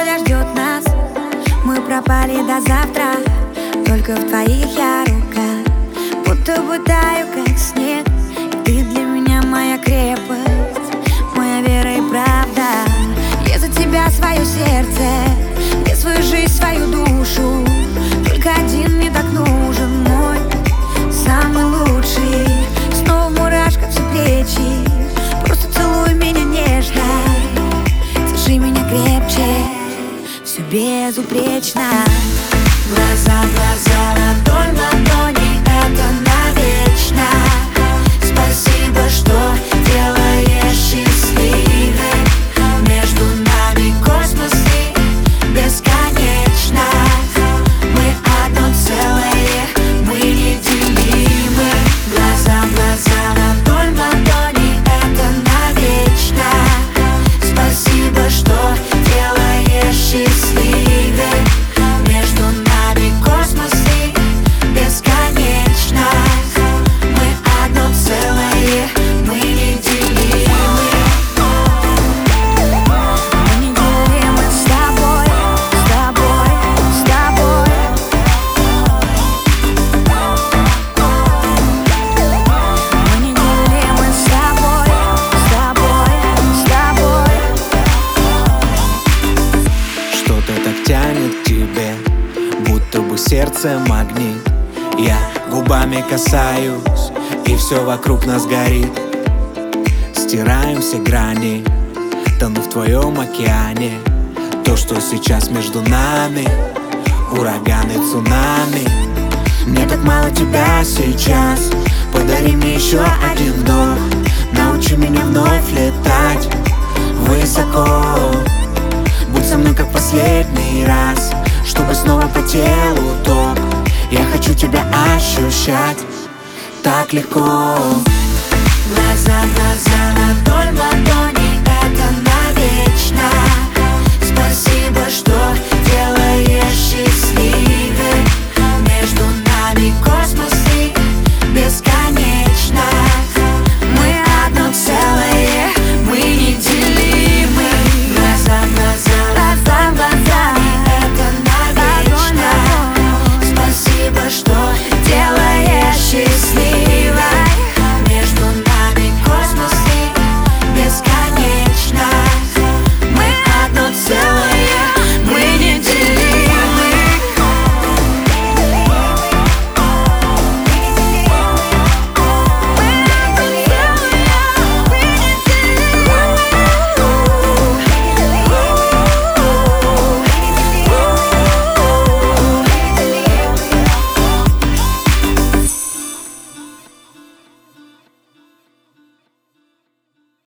подождет нас. Мы пропали до завтра, только в твоих я руках. Будто бы таю, как снег, и ты для меня моя крепость, моя вера и правда. Я за тебя свое сердце, я свою жизнь, свою душу. Только один мне так нужен, мой самый лучший. Снова в мурашках все плечи, просто целуй меня нежно, держи меня крепче, все безупречно. Глаза в глаза, ладонь в ладони, это навечно. Спасибо, что делаешь счастливой. Между нами космос и бесконечно. Мы одно целое, мы неделимы. Глаза в глаза, ладонь в ладони, это навечно. Спасибо, что делаешь счастливой. Между нами космос и бесконечно. Мы одно целое, мы неделимы. Мы неделимы с тобой, с тобой, с тобой. Мы неделимы с тобой, с тобой, с тобой. Что-то так тянет к тебе, будто бы сердце магнит. Я губами касаюсь, и все вокруг нас горит. Стираем все грани, тону в твоем океане. То, что сейчас между нами, ураганы, цунами. Мне так мало тебя сейчас, подари мне еще один вдох. Научи меня вновь летать высоко. Будь со мной как последний раз, чтобы снова по телу ток. Я хочу тебя ощущать так легко. Глаза в глаза, ладонь в ладони, это навечно.